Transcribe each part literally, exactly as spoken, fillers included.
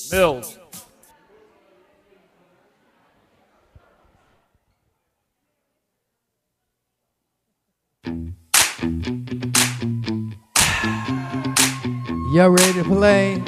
Mills. Y'all ready to play?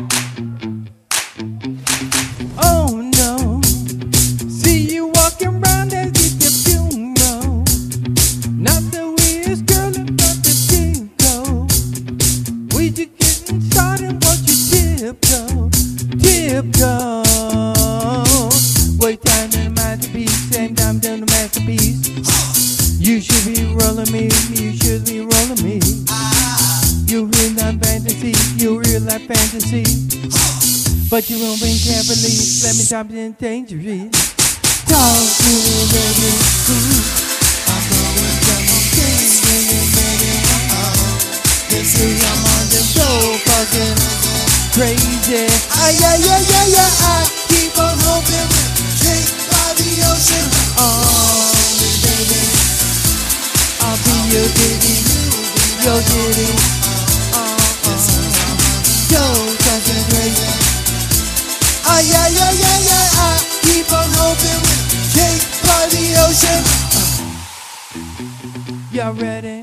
Oh no, see you walking around as if you're funeral. Not the weirdest girl about the disco. We just getting started, won't you tiptoe, tiptoe. Wait time to the masterpiece, same time doing the masterpiece. You should be rolling me, you should be rolling me. You real life fantasy, you real life fantasy. But you won't be can't believe, let me stop in dangerous. Talk to me, baby. Ooh. I'm going down the street, baby. This is I'm on the show, fucking crazy. Ah, yeah, yeah, yeah, yeah. I keep on hoping, take by the ocean. Oh, baby. I'll be your ditty, your ditty. Yo, something crazy. Ah, yeah, yeah, yeah, yeah. I keep on hoping with Jake by the ocean. Y'all ready?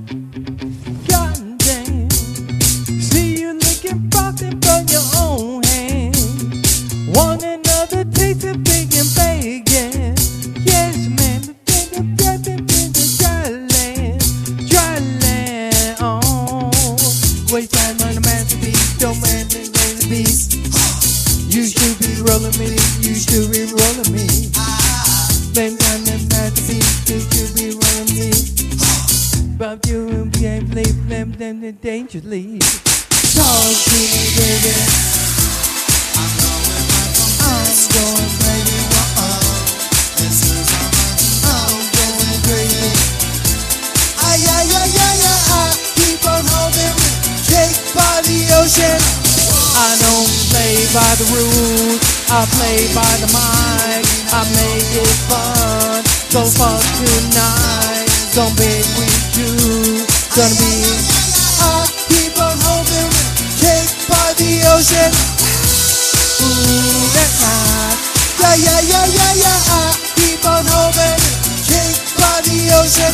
Goddamn. See you licking frosting from your own hand. One another taste of big and bacon. Yes, man. Dry land, dry land. Oh, waste time on the masterpiece. Don't man the beast. You should be rolling me. You should be rolling me. Blame on the masterpiece. You should be rolling me. But you and we ain't play. Blame them the dangerously. Talk to me, baby. I'm going, I'm going, baby. This is I'm going crazy. Ah, yeah, yeah, yeah, yeah. I keep on holding Jake by the ocean. I don't play by the rules, I play by the mic. I make it fun, so fuck tonight. Don't beg with you, gonna be. I keep on holding Jake by the ocean. Ooh, that's nice. Yeah, yeah, yeah, yeah, yeah. I keep on holding Jake by the ocean.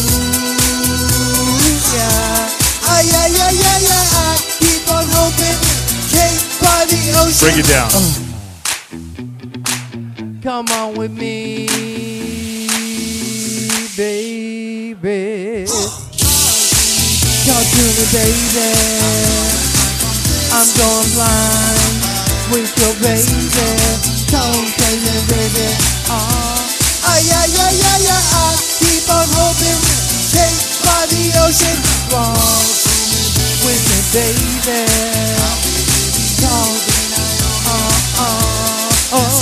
Ooh, yeah. Ah, yeah, yeah, yeah, yeah. I keep on hoping. Cake by the ocean. Break it down. Oh. Come on with me, baby. Talk to me, baby. I'm going blind with your baby. Don't tell me, baby. Oh, ah, yeah, yeah, yeah, yeah. I keep on hoping. Cake by the ocean. Walk with me, baby. Talk, uh, uh, oh,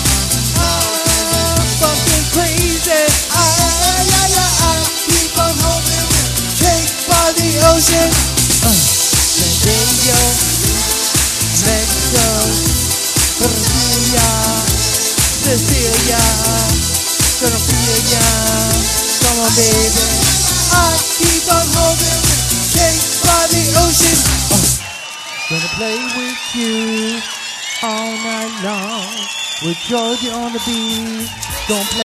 I'm fucking crazy. Ah, yeah, yeah, yeah. I keep on hoping. Cake by the ocean. Uh, Mexico, Mexico, Cecilia, Cecilia, Cecilia. Come on, baby. I keep on hoping. Cake by the ocean. Uh, gonna play with you all night long with Georgia on the beat. Don't play.